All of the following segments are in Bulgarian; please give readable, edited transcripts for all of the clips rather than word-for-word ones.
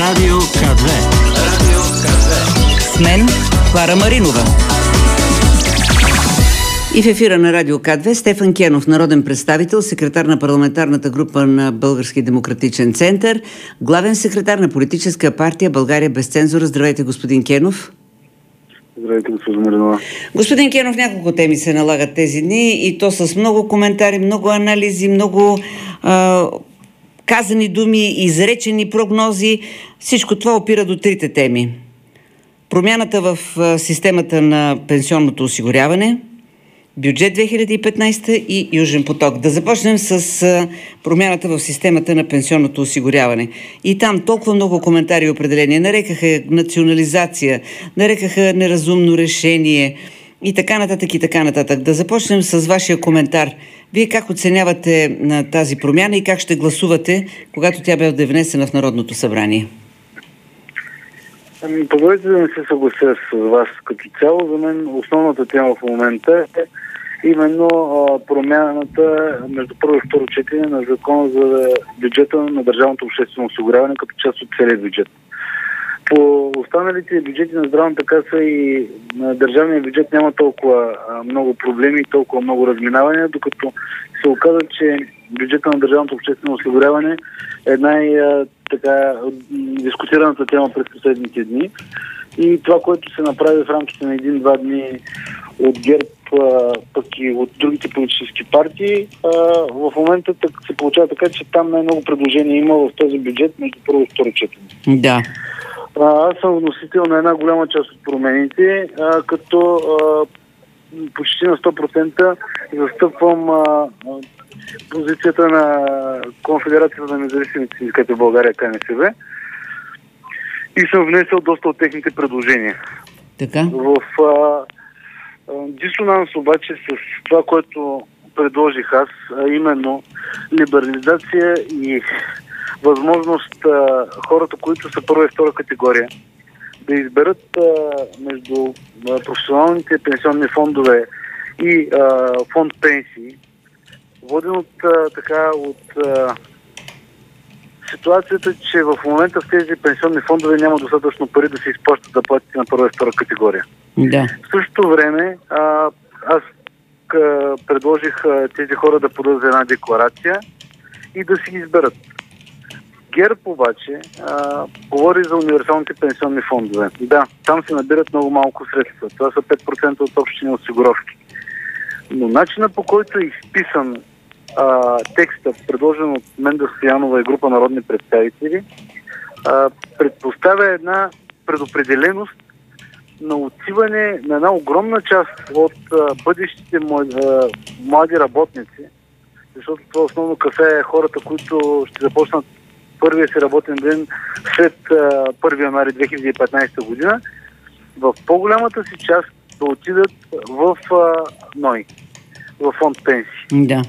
Радио КД. С мен Клара Маринова. И в ефира на Радио К2 Стефан Кенов, народен представител, секретар на парламентарната група на Български демократичен център, главен секретар на политическа партия България без цензура. Здравейте, господин Кенов. Здравейте, господин Маринова. Господин Кенов, няколко теми се налагат тези дни и то с много коментари, много анализи, много казани думи, изречени прогнози. Всичко това опира до трите теми. Промяната в системата на пенсионното осигуряване, бюджет 2015 и Южен поток. Да започнем с промяната в системата на пенсионното осигуряване. И там толкова много коментари и определения. Нарекаха национализация, нарекаха неразумно решение и така нататък и така нататък. Да започнем с вашия коментар. Вие как оценявате на тази промяна и как ще гласувате, когато тя бъде внесена в Народното събрание? Позволете да не се съглася с вас като цяло. За мен основната тема в момента е именно промяната между първо и второ четене на закона за бюджета на държавното обществено осигуряване като част от целия бюджет. По останалите бюджети на здравната каса и на държавния бюджет няма толкова много проблеми и толкова много разминавания, докато се оказа, че бюджета на държавното обществено осигуряване е дискутираната тема през последните дни. И това, което се направи в рамките на 1-2 дни от ГЕРБ, пък и от другите политически партии, в момента се получава така, че там най-много предложения има в този бюджет между първо и второ четене. Да. Аз съм вносител на една голяма част от промените, като почти на 100% застъпвам позицията на Конфедерацията на независимите синдикати в България, КНСБ, и съм внесъл доста от техните предложения. Така? В дисонанс обаче с това, което предложих аз, а именно либерализация и възможност хората, които са първа и втора категория, да изберат между професионалните пенсионни фондове и фонд пенсии, воден от ситуацията, че в момента в тези пенсионни фондове няма достатъчно пари да се изплащат заплатите на първа и втора категория. Да. В същото време аз предложих тези хора да подадат една декларация и да си изберат. ГЕРБ обаче говори за универсалните пенсионни фондове. Да, там се набират много малко средства. Това са 5% от общите осигуровки. Но начинът, по който е изписан текста, предложен от Менда Стоянова и група народни представители, предпоставя една предопределеност на отиване на една огромна част от бъдещите млади работници, защото това основно касае хората, които ще започнат първия си работен ден след 1 януари 2015 година, в по-голямата си част да отидат в НОИ, в фонд пенсии. Да.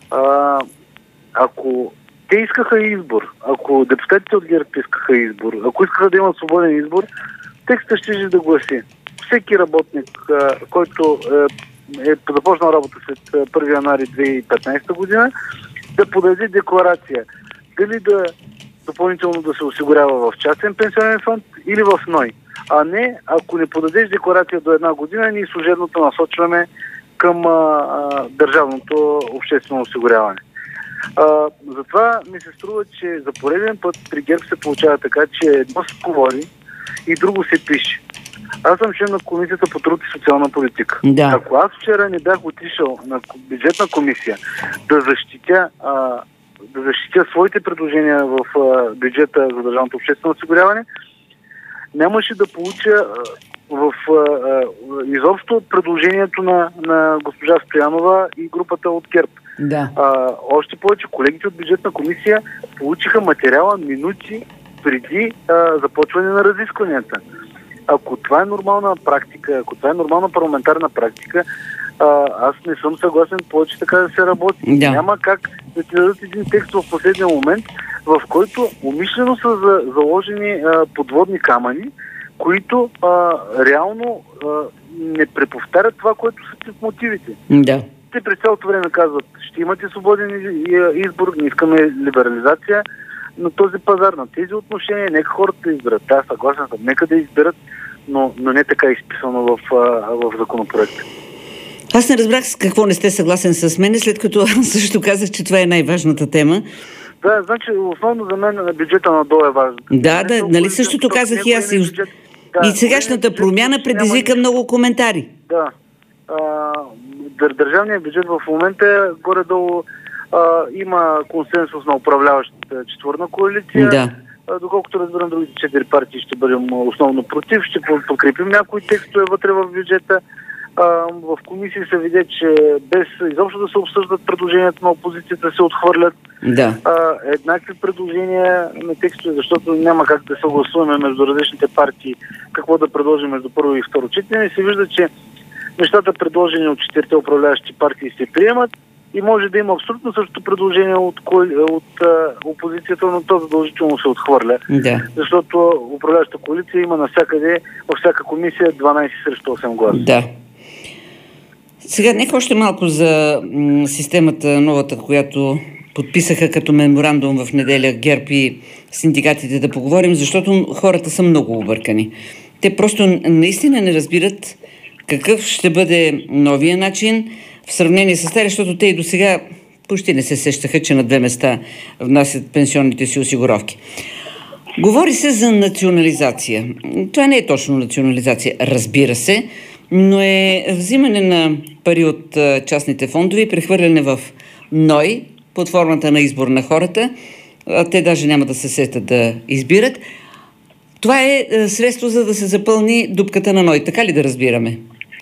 Ако те искаха избор, ако депутатите от ГЕРБ искаха избор, ако искаха да имат свободен избор, текстът ще да гласи: всеки работник, който е започнал работа след 1 януари 2015 година, да подаде декларация дали да допълнително да се осигурява в частен пенсионен фонд или в НОИ. А не, ако не подадеш декларация до една година, ние служебно насочваме към държавното обществено осигуряване. Затова ми се струва, че за пореден път при ГЕРБ се получава така, че едно се говори и друго се пише. Аз съм член на Комисията по труд и социална политика. Да. Ако аз вчера не бях отишъл на бюджетна комисия да защитя своите предложения в бюджета за държавното обществено осигуряване, нямаше да получа изобщо предложението на госпожа Стоянова и групата от ГЕРБ. Да. Още повече колегите от бюджетна комисия получиха материала минути преди започване на разискванията. Ако това е нормална практика, ако това е нормална парламентарна практика, аз не съм съгласен повече така да се работи. Да. Няма как да ти дадат един текст в последния момент, в който умишлено са заложени подводни камъни, които реално не преповтарят това, което са ти в мотивите. Да. Те през цялото време казват: ще имате свободен избор, не искаме либерализация, на този пазар, на тези отношения, нека хората да изберат. Да, съгласен съм, нека да изберат, но не така изписано в законопроекта. Аз не разбрах с какво не сте съгласен с мен, след като също казах, че това е най-важната тема. Да, значи основно за мен бюджета на ДОО е важен. Да, нали същото казах и аз. И сегашната промяна предизвика много коментари. Да. Държавният бюджет в момента горе-долу има консенсус на управляващата четвърна коалиция. Да. Доколкото разбирам, другите 4 партии ще бъдем основно против, ще подкрепим някои текстове вътре в бюджета. В комисии се видя, че без изобщо да се обсъждат предложенията на опозицията, се отхвърлят. Да. Еднакви предложения на текстове, защото няма как да съгласуваме между различните партии какво да предложим между първо и второ четене. Se вижда, че нещата, предложени от 4 управляващи партии, се приемат и може да има абсолютно същото предложение от опозицията, но то задължително се отхвърля. Да. Защото управляващата коалиция има навсякъде, във всяка комисия 12 срещу 8 гласа. Да. Сега нека още малко за системата новата, която подписаха като меморандум в неделя ГЕРБ и синдикатите, да поговорим, защото хората са много объркани. Те просто наистина не разбират какъв ще бъде новия начин в сравнение с стария, защото те и до сега почти не се сещаха, че на 2 места внасят пенсионните си осигуровки. Говори се за национализация. Това не е точно национализация, разбира се, но е взимане на пари от частните фондове и прехвърляне в НОИ под формата на избор на хората. Те даже няма да се сетят да избират. Това е средство, за да се запълни дупката на НОИ. Така ли да разбираме?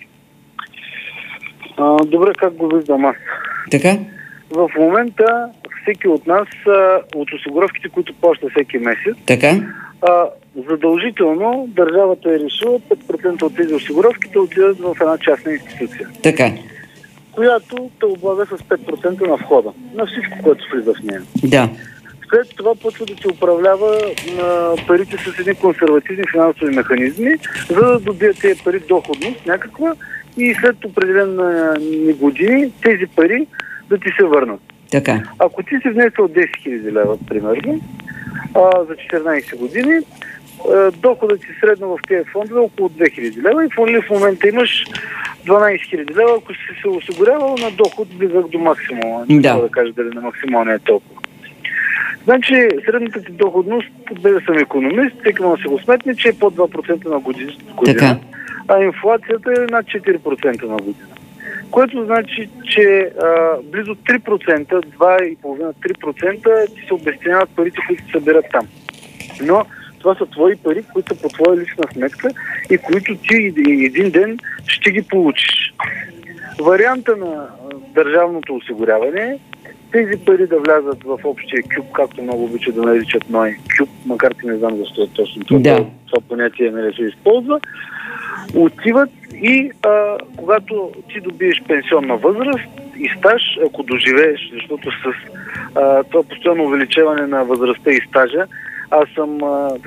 Добре, как го виждам аз? Така? В момента всеки от нас, от осигуровките, които плаща всеки месец, така? Задължително държавата е решила 5% от тези осигуровки да отидат в една частна институция. Така. Която те облага с 5% на входа. На всичко, което влиза в нея. Да. След това почва да се управлява парите с едни консервативни финансови механизми, за да добият тези пари доходност някаква и след определени години тези пари да ти се върнат. Така. Ако ти си внесъл 10 000 лева, примерно, за 14 години, доходът си средно в тези фондове около 2000 лева и в момента имаш 12 000 лева, ако си се осигурявал на доход близък до максимума. Не мога да кажа дали на максималния е толкова. Значи, средната ти доходност, без да съм икономист, всеки може да се го сметне, че е под 2% на година, а инфлацията е над 4% на година. Което значи, че близо 3%, 2,5-3% ти се обезценяват парите, които се събират там. Но това са твои пари, които са по твоя лична сметка и които ти един ден ще ги получиш. Варианта на държавното осигуряване е тези пари да влязат в общия кюб, както много обичат да наричат НОИ кюб, макар че не знам защо е точно това понятие не се използва, отиват и когато ти добиеш пенсионна възраст и стаж, ако доживееш, защото с това постоянно увеличаване на възрастта и стажа, аз съм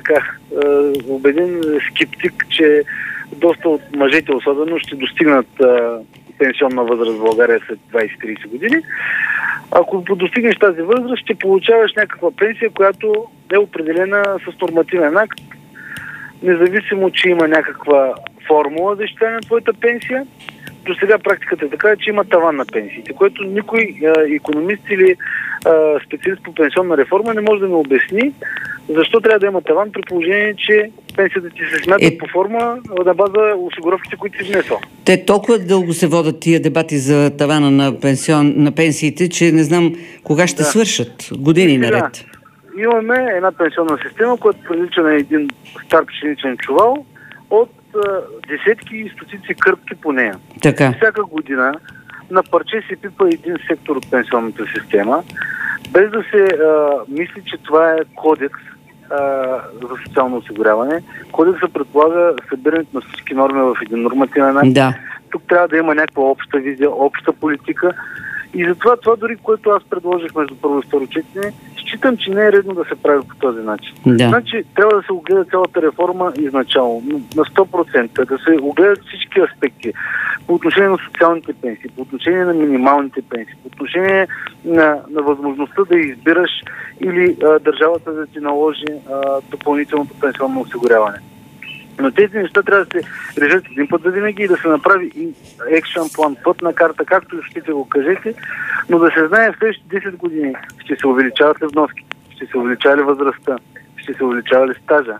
убеден скептик, че доста от мъжете особено ще достигнат пенсионна възраст в България след 20-30 години. Ако достигнеш тази възраст, ще получаваш някаква пенсия, която е определена с нормативен акт, независимо, че има някаква формула за изчисляване на твоята пенсия. До сега практиката е така, че има таван на пенсиите, което никой икономист или специалист по пенсионна реформа не може да ми обясни защо трябва да има таван при положение, че пенсията ти се смята по форма на база осигуровките, които си внесъл. Те толкова дълго се водят тия дебати за тавана на пенсиите, че не знам кога ще свършат. Години наред. Имаме една пенсионна система, която прилича на един стар пшеничен чувал от десетки и стотици кърпки по нея. Така. Всяка година на парче се пипа един сектор от пенсионната система, без да се мисли, че това е кодекс за социално осигуряване. Кодексът предполага събирането на всички норми в един нормативен акт. Да. Тук трябва да има някаква обща визия, обща политика. И затова това дори, което аз предложих между първо и второ четене, Считам, че не е редно да се прави по този начин. Да. Значи, трябва да се огледа цялата реформа изначално, на 100%, да се огледат всички аспекти по отношение на социалните пенсии, по отношение на минималните пенсии, по отношение на възможността да избираш или държавата да ти наложи допълнителното пенсионно осигуряване. Но тези неща трябва да се решат един път за винаги и да се направи и екшън план, пътна карта, както и ще го кажете, но да се знае в следващите 10 години ще се увеличават ли вноски, ще се увеличава ли възрастта, ще се увеличава ли стажа,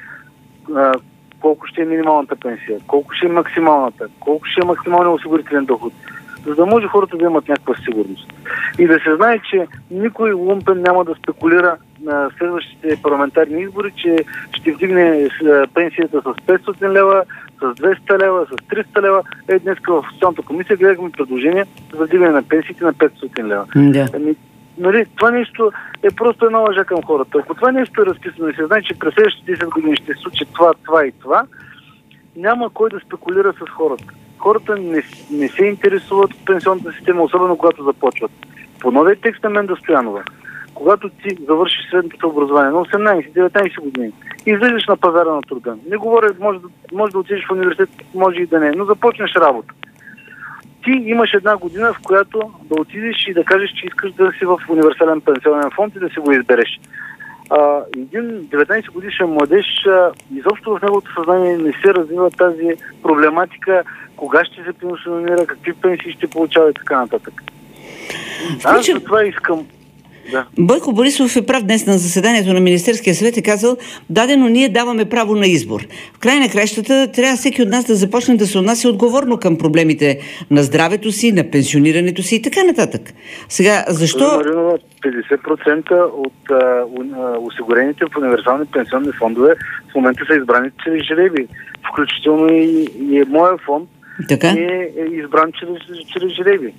колко ще е минималната пенсия, колко ще е максималната, колко ще е максималният осигурителен доход, за да може хората да имат някаква сигурност. И да се знае, че никой лумпен няма да спекулира на следващите парламентарни избори, че ще вдигне пенсията с 500 лева, с 200 лева, с 300 лева. Днес в Социалната комисия гледахме предложение за вдигане на пенсиите на 500 лева. Да. Нали, това нещо е просто една лъжа към хората. Ако това нещо е разписано и се знае, че през следващите 10 години ще се случи това и това, няма кой да спекулира с хората. Хората не се интересуват от пенсионната система, особено когато започват. По новия текст на Менда Стоянова, когато ти завършиш средното образование на 18-19 години и излезеш на пазара на труда, не говоря, може да отидеш в университет, може и да не, но започнеш работа. Ти имаш една година, в която да отидеш и да кажеш, че искаш да си в универсален пенсионен фонд и да си го избереш. Един 19 годишен младеж, изобщо в неговото съзнание не се развива тази проблематика, кога ще се пенсионира, какви пенсии ще получава и така нататък. Аз за това искам. Да. Бойко Борисов е прав днес на заседанието на Министерския съвет, е казал, дадено ние даваме право на избор. В край на кращата трябва всеки от нас да започне да се отнася отговорно към проблемите на здравето си, на пенсионирането си и така нататък. Сега, защо... 50% от осигурените в универсални пенсионни фондове в момента са избрани чрез жреби. Включително и моя фонд е избран чрез жреби.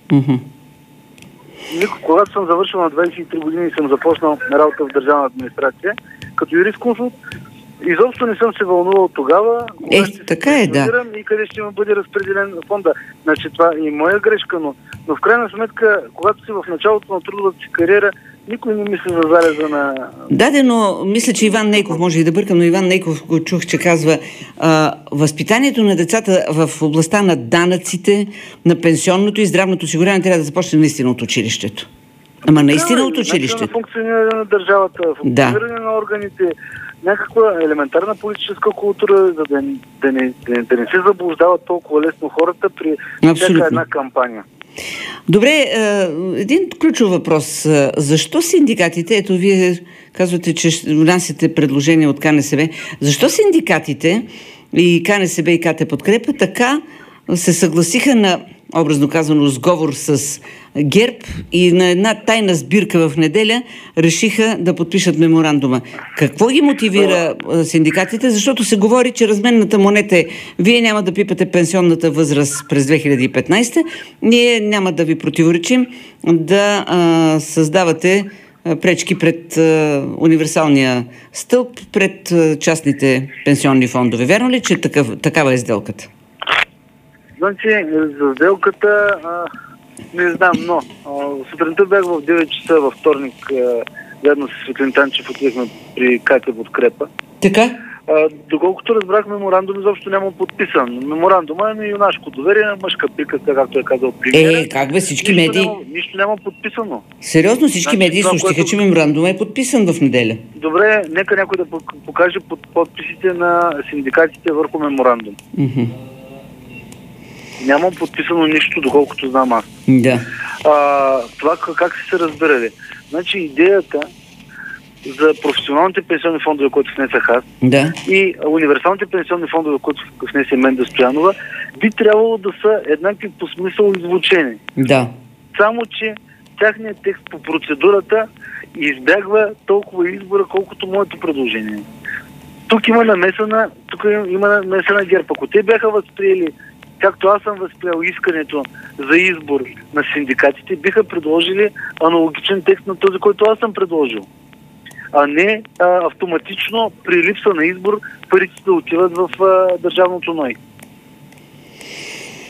Когато съм завършил на 23 години и съм започнал работа в държавна администрация, като юрисконсулт, изобщо не съм се вълнувал тогава, кога ще се пенсионирам и къде ще му бъде разпределен фонда. Значи това е и моя грешка, но в крайна сметка, когато си в началото на трудовата си кариера, никой не мисли за залеза на... Дадено, мисля, че Иван Нейков, може и да бъркам, но Иван Нейков го чух, че казва, възпитанието на децата в областта на данъците, на пенсионното и здравното осигуряване трябва да започне наистина от училището. Ама наистина от училището. На функциониране на държавата, функциониране на органите, някаква елементарна политическа култура, за да не се заблуждават толкова лесно хората при всяка една кампания. Добре, един ключов въпрос. Защо синдикатите, ето вие казвате, че внасяте предложение от КНСБ, защо синдикатите и КНСБ и КТ Подкрепа така се съгласиха на, образно казано, сговор с ГЕРБ и на една тайна сбирка в неделя решиха да подпишат меморандума? Какво ги мотивира синдикатите? Защото се говори, че разменната монета е: вие няма да пипате пенсионната възраст през 2015, ние няма да ви противоречим да създавате пречки пред универсалния стълб, пред частните пенсионни фондове. Вярно ли, че такава е сделката? Значи, за сделката не знам, но сутринта бях в 9 часа във вторник, заедно с Светлин Танчев отидехме при КТ Подкрепа. Така? Доколкото разбрах, меморандум изобщо няма подписан. Меморандума е на юнашко доверие, на мъжка приказка, както е казал премиера. Как бе, всички медии... Нищо няма подписано. Сериозно, всички медии съобщиха, че меморандума е подписан в неделя. Добре, нека някой да покаже подписите на синдикатите върху меморандум. Нямам подписано нищо, доколкото знам аз. Да. Това как са се разбирали? Значи идеята за професионалните пенсионни фондове, които внесах аз, и универсалните пенсионни фондове, които внесе Менда Стоянова, би трябвало да са еднакви по смисъл и звучение. Да. Само, че тяхният текст по процедурата избягва толкова избора, колкото моето предложение. Тук има намеса на ГЕРБ. Ако те бяха възприели, както аз съм възприел искането за избор на синдикатите, биха предложили аналогичен текст на този, който аз съм предложил. А не автоматично при липса на избор парите да отиват в държавното НОИ.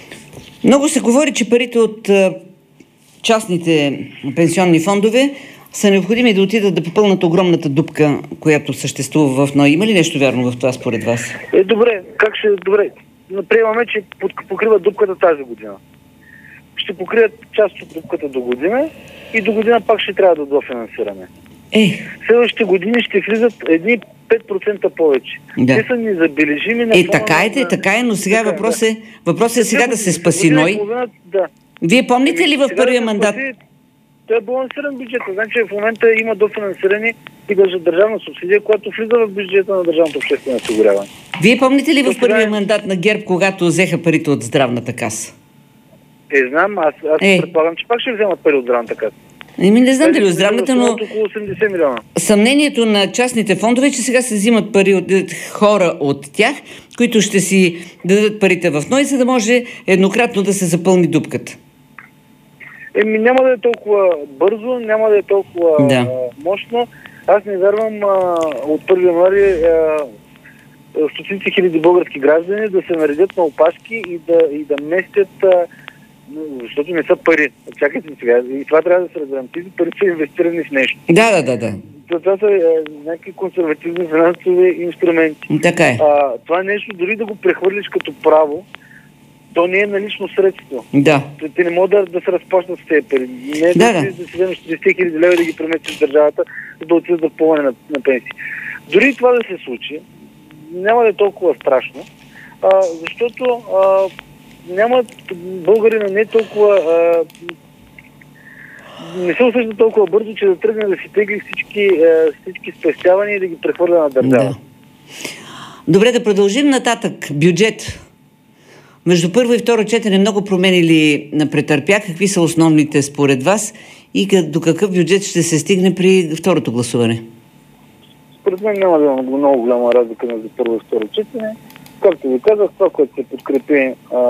Много се говори, че парите от частните пенсионни фондове са необходими да отидат да попълнат огромната дупка, която съществува в НОИ. Има ли нещо вярно в това според вас? Добре, как ще... Добре, приемаме, че покриват дупката тази година. Ще покрият част от дупката до година и до година пак ще трябва да дофинансираме. Следващите години ще влизат едни 5% повече. Да. Те са незабележими на така е, но сега въпросът е сега да се спаси НОИ. Да. Вие помните ли в първия мандат? Той е балансиран бюджет. Значи в момента има дофинансиране и държавна субсидия, която влиза в бюджета на държавното обществено осигуряване. Вие помните ли в първия мандат на ГЕРБ, когато взеха парите от здравната каса? Знам, аз предполагам, че пак ще вземат пари от здравната каса. Не знам дали от здравната, но около 80 милиона. Съмнението на частните фондове е, че сега се взимат пари от хора от тях, които ще си дадат парите в НОИ, за да може еднократно да се запълни дупката. Няма да е толкова бързо, няма да е толкова мощно. Аз не вярвам от 1 януари стотици хиляди български граждани да се наредят на опашки и да местят, защото не са пари. Чакайте сега. И това трябва да се разберем. Тези пари са инвестирани в нещо. Да. Това са някакви консервативни финансови инструменти. Така е. Това нещо, дори да го прехвърлиш като право, то не е налично средство. Да. Те не могат да се разплащат с тези пари. Не е да си вземеш 40 хиляди лева да ги преместиш в държавата, за да отидат за ползване на пенсии. Дори това да се случи, няма да е толкова страшно, защото българина не е толкова... не се усеща толкова бързо, че да тръгне да си тегли всички спестявания и да ги прехвърля на държава. Да. Добре, да продължим нататък. Бюджет. Между първо и второ четене много промени ли претърпя? Какви са основните според вас? И до какъв бюджет ще се стигне при второто гласуване? Според мен няма да има много голяма разлика между първо и второ четене. Както ви казах, това, което се подкрепи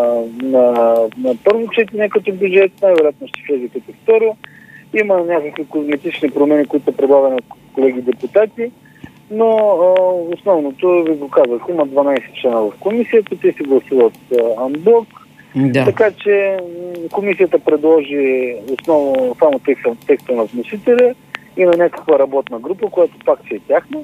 на първо четене като бюджет, най-вероятно ще влезе като второ. Има някакви козметични промени, които са предлагани от колеги депутати, но основното, ви го казах, има 12 члена в комисията, те си гласуват анблок, така че комисията предложи основно само текста на вносителя и на някаква работна група, която пак си е тяхна.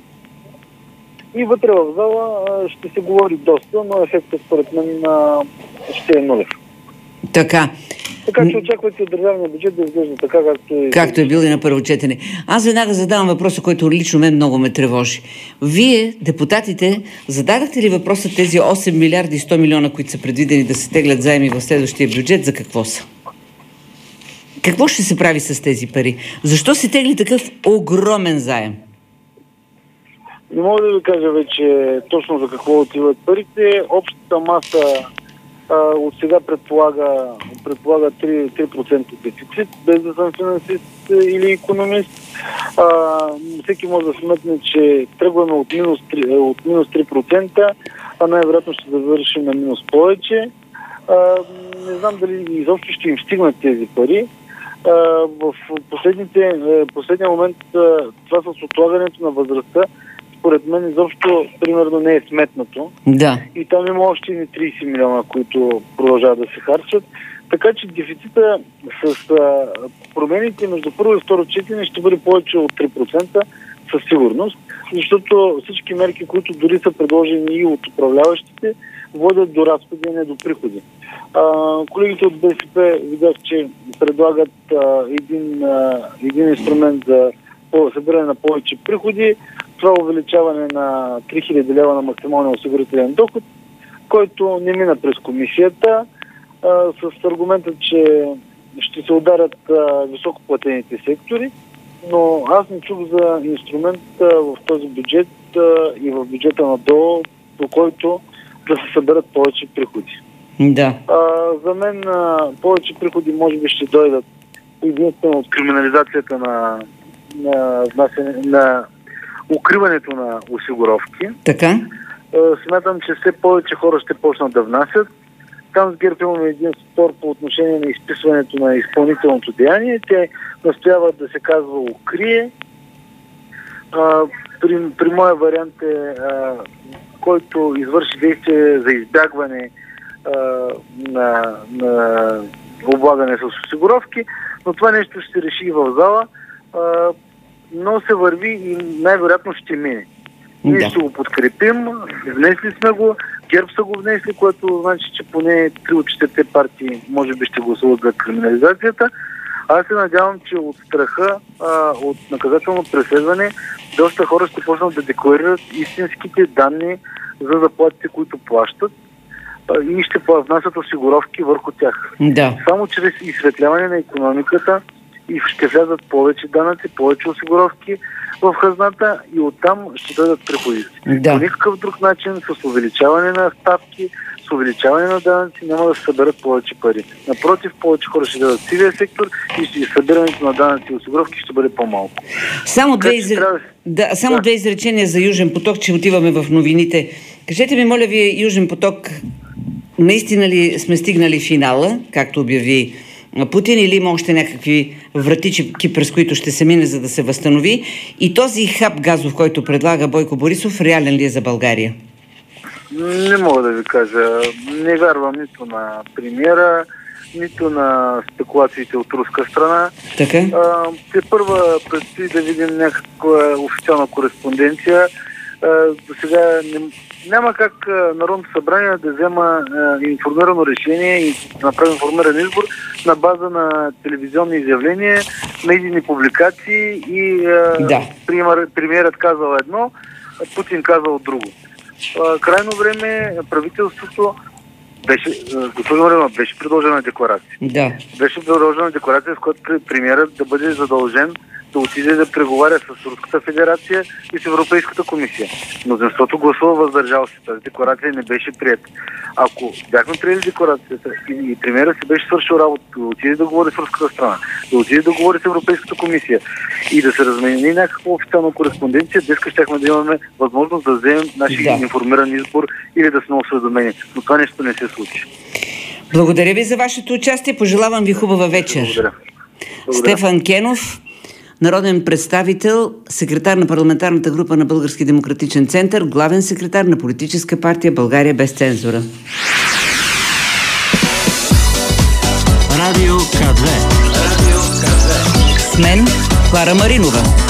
И вътре в зала ще се говори доста, но ефектът според мен ще е нулев. Така че очаквайте от държавния бюджет да изглежда така, както е бил и на първо четене. Аз веднага задавам въпроса, който лично мен много ме тревожи. Вие, депутатите, зададахте ли въпроса тези 8 милиарда и 100 милиона, които са предвидени да се теглят заеми в следващия бюджет, за какво са? Какво ще се прави с тези пари? Защо се тегли такъв огромен заем? Не мога да ви кажа вече точно за какво отиват парите. Общата маса от сега предполага 3% дефицит, без да съм финансист или икономист. Всеки може да сметне, че тръгваме от минус 3%, а най-вероятно ще завършим на минус повече. Не знам дали изобщо ще им стигнат тези пари. В последния момент това с отлагането на възрастта според мен изобщо примерно не е сметнато. Да. И там има още 30 милиона, които продължават да се харчат. Така че дефицита с промените между първо и второ четене ще бъде повече от 3% със сигурност, защото всички мерки, които дори са предложени и от управляващите, водят до разходи, а не до приходи. Колегите от БСП видях, че предлагат един инструмент за събиране на повече приходи. Това увеличаване на 3000 лева на максималния осигурителен доход, който не мина през комисията, с аргумента, че ще се ударят високоплатените сектори, но аз не чух за инструмент в този бюджет и в бюджета на ДОО, до който да се съберат повече приходи. Да. За мен повече приходи може би ще дойдат единствено от криминализацията на укриването на осигуровки. Така. Смятам, че все повече хора ще почнат да внасят. Там с ГЕРБ имаме един спор по отношение на изписването на изпълнителното деяние. Те настояват да се казва укрие. При моя вариант е който извърши действие за избягване на облагане с осигуровки, но това нещо ще се реши и в зала. но се върви и най-вероятно ще мине. Ние ще го подкрепим, внесли сме го, ГЕРБ са го внесли, което значи, че поне 3 от 4 партии може би ще гласуват за криминализацията. Аз се надявам, че от страха, от наказателно преследване, доста хора ще почнат да декларират истинските данни за заплатите, които плащат и ще внасят осигуровки върху тях. Да. Само чрез изсветляване на икономиката и ще влязат повече данъци, повече осигуровки в хазната и оттам ще дадат приходите. Да. По никакъв друг начин, с увеличаване на ставки, с увеличаване на данъци няма да се съберат повече пари. Напротив, повече хора ще дадат сивия сектор и събирането на данъци и осигуровки ще бъде по-малко. Само две изречения за Южен поток, че отиваме в новините. Кажете ми, моля ви, Южен поток, наистина ли сме стигнали финала, както обяви Путин, или има още някакви вратички, през които ще се мине, за да се възстанови? И този хаб газов, който предлага Бойко Борисов, реален ли е за България? Не мога да ви кажа. Не вярвам нито на премиера, нито на спекулациите от руска страна. Така? Те първа предстои да видим някаква официална кореспонденция. До сега няма как Народното събрание да взема информирано решение и да направи информиран избор на база на телевизионни изявления, медийни публикации и премиерът казал едно, Путин казал друго. Крайно време правителството беше предложена декларация. Да. Беше предложена декларация, с която премиерът да бъде задължен да отиде да преговаря с Руската федерация и с Европейската комисия. Мнозинството гласува въздържал се. Тази декларация не беше приета. Ако бяхме приели декларацията и премиерът си беше свършил работа, да отиде да говори с руската страна, да отиде да говори с Европейската комисия и да се размени някаква официална кореспонденция, днес щяхме да имаме възможност да вземем нашия информиран избор или да сме осведомени. Но това нещо не се случи. Благодаря ви за вашето участие. Пожелавам ви хубава вечер. Благодаря. Стефан Кенов, народен представител, секретар на парламентарната група на Български демократичен център, главен секретар на политическа партия България без цензура. Радио К2. С мен Клара Маринова.